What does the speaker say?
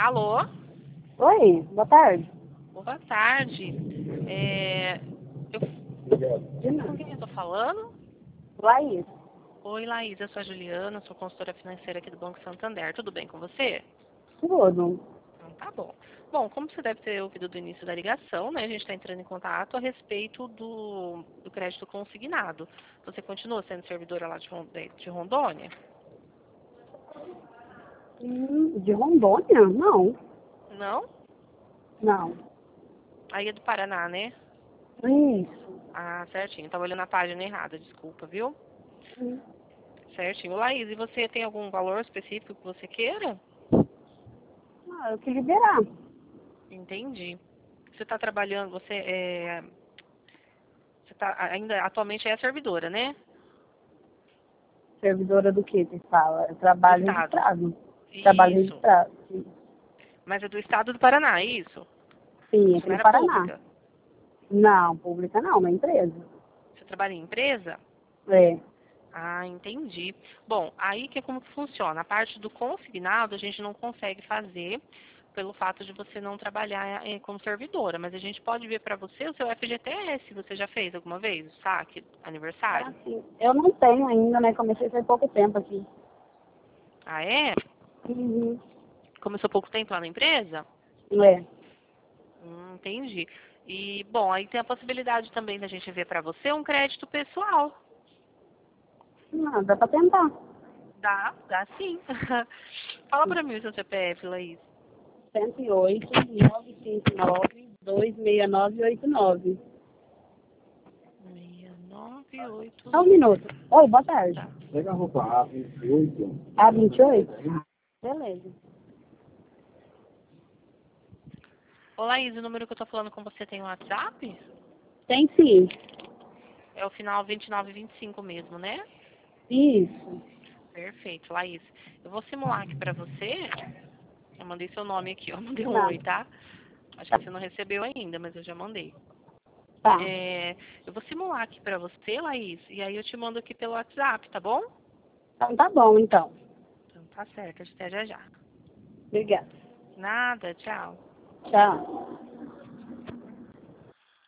Alô? Oi, boa tarde. Boa tarde. Com quem eu tô falando? Laís, Oi, Laís, eu sou a Juliana, sou consultora financeira aqui do Banco Santander. Tudo bem com você? tudo. Então, tá bom. Bom, como você deve ter ouvido do início da ligação, né, a gente está entrando em contato a respeito do crédito consignado. Você continua sendo servidora lá de Rondônia? De Rondônia? Não, Não? não. Aí é do Paraná, né? Isso. Ah, certinho. Estava olhando a página errada, desculpa, viu? Hum. Certinho. Laís, e você tem algum valor específico que você queira? Eu que liberar. Entendi. Você está trabalhando, você tá, ainda atualmente é servidora, né? Servidora do que você fala? Eu Do trabalho Estado. registrado. Trabalho Isso. registrado. Sim, Mas é do Estado do Paraná, é isso? sim, aqui no Funcionária Paraná. pública. Não, pública não, na empresa. Você trabalha em empresa? É. Ah, entendi. Bom, aí que é como que funciona. A parte do consignado a gente não consegue fazer pelo fato de você não trabalhar como servidora, mas a gente pode ver para você o seu FGTS. Você já fez alguma vez o saque, aniversário? Assim, eu não tenho ainda, né? Comecei faz pouco tempo aqui. Ah, é? Uhum. Começou pouco tempo lá na empresa? É. Entendi. E, bom, aí tem a possibilidade também da gente ver para você um crédito pessoal. Não, dá pra tentar. Dá sim. Fala para mim o seu CPF, Laís. 108 959 26989. 6989. Só um minuto. Oi, boa tarde. Tá. Pega a roupa A28. A28? Beleza. Ô, Laís, o número que eu tô falando com você tem um WhatsApp? Tem sim. É o final 2925 mesmo, né? Isso. Perfeito, Laís. Eu vou simular aqui pra você. Eu mandei seu nome aqui, ó. Mandei um Tá. oi, tá? Acho que você não recebeu ainda, mas eu já mandei. Tá. Eu vou simular aqui pra você, Laís, e aí eu te mando aqui pelo WhatsApp, tá bom? Então tá bom, então. Então tá certo, até já já. Obrigada. Nada, tchau. Tchau.